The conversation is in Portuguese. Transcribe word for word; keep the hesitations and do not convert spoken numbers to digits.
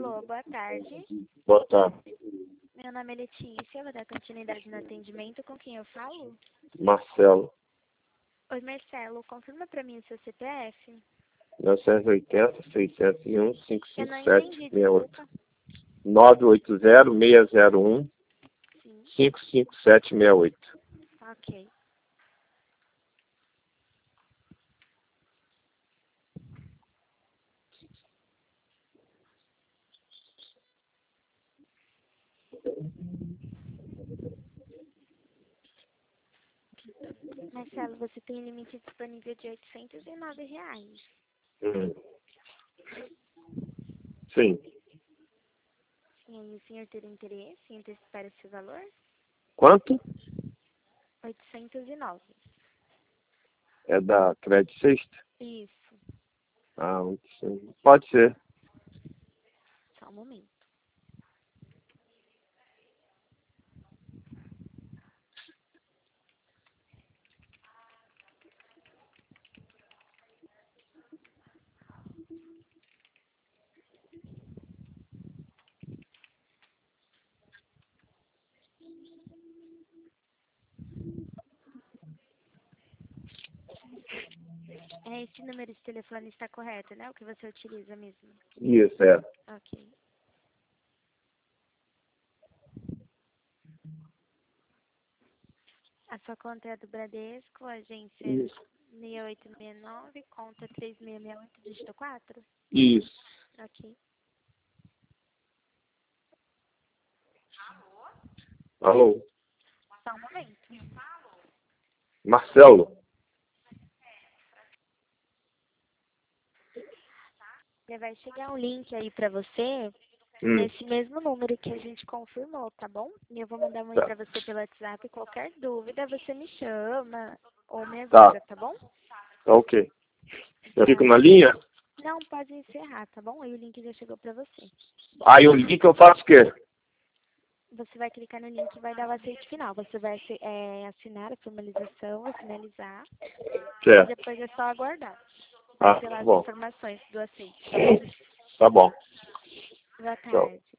Alô, boa tarde. Boa tarde. Meu nome é Letícia, vou dar continuidade no atendimento. Com quem eu falo? Marcelo. Oi, Marcelo, confirma pra mim o seu C P F. novecentos e oitenta, seiscentos e um, Eu não quinhentos e cinquenta e sete, entendi, sessenta e oito. desculpa. nove oito zero, seis zero um, Sim, cinco cinco sete seis oito. ok. Marcelo, você tem limite disponível de oitocentos e nove reais. Hum. Sim. E aí, o senhor teria interesse em antecipar esse valor? Quanto? oitocentos e nove. É da Credit Sexta? Isso, Ah, sim. Pode ser. só um momento. É, esse número de telefone está correto, né? O que você utiliza mesmo. Isso, é. Ok. A sua conta é a do Bradesco, agência Isso. seis oito seis nove, conta três seis seis oito, dígito quatro? Isso. Ok. Alô? Só um momento. Marcelo? Já vai chegar um link aí pra você, Hum. nesse mesmo número que a gente confirmou, tá bom? E eu vou mandar um aí Tá. pra você pelo WhatsApp. Qualquer dúvida, você me chama ou me Tá. avisa, tá bom? Tá ok. Eu fico Tá. na linha? Não, pode encerrar, tá bom? Aí o link já chegou pra você. Aí o link eu faço o quê? Você vai clicar no link e vai dar o aceite final. Você vai é, assinar a formalização, vai finalizar. E Certo. depois é só aguardar. Vai Ah, ter lá tá as bom. informações do aceite, tá bom? Tá bom. Boa Tchau. tarde.